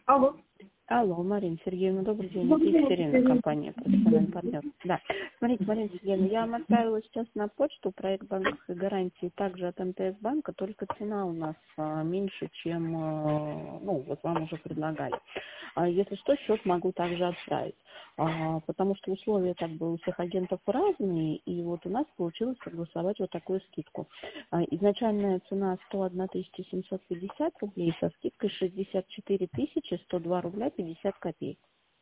Алло. Алло, Марина Сергеевна, добрый день. Это Екатерина, компания «Профессиональный партнер». Да, смотрите, Марина Сергеевна, я вам отправила сейчас на почту проект банковской гарантии также от МТС банка, только цена у нас меньше, чем, вот вам уже предлагали. Если что, счет могу также отправить, потому что условия как бы у всех агентов разные, и вот у нас получилось согласовать вот такую скидку. Изначальная цена 101 750 рублей, со скидкой 64 102 рубля 50 копеек.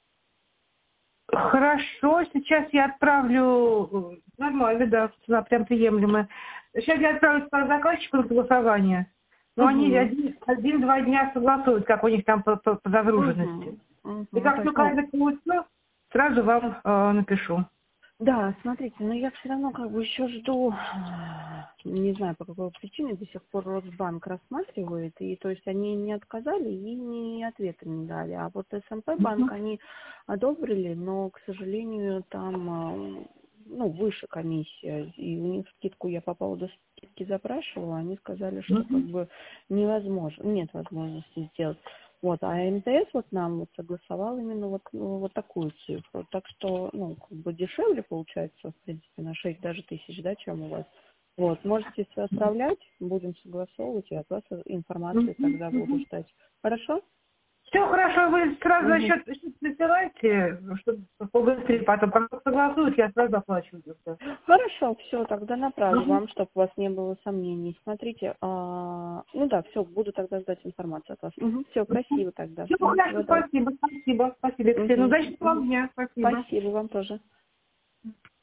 Хорошо, сейчас я отправлю, нормально, да, цена прям приемлемая. Сейчас я отправлю по заказчику на голосование. Но они один-два дня согласуют, как у них там по загруженности. И как только это получится, сразу вам напишу. Да, смотрите, но я все равно как бы еще жду, не знаю по какой причине, до сих пор Росбанк рассматривает, и то есть они не отказали и ни ответа не дали. А вот СМП банк они одобрили, но, к сожалению, там выше комиссия, и у них скидку я по поводу скидки запрашивала, они сказали, что как бы невозможно, нет возможности сделать. Вот, а МТС вот нам вот согласовал именно вот такую цифру. Так что, как бы дешевле получается, в принципе, на 6 даже тысяч, да, чем у вас. Вот, можете все отправлять, будем согласовывать, и от вас информацию тогда буду ждать. Хорошо? Все хорошо, вы сразу счет присылайте, чтобы побыстрее потом. Как согласуют, я сразу оплачиваю. Хорошо, все, тогда направлю вам, чтобы у вас не было сомнений. Смотрите, все, буду тогда ждать информацию от вас. Все, красиво тогда. Все хорошо, спасибо. Спасибо. Удачного вам дня, спасибо. Спасибо вам тоже.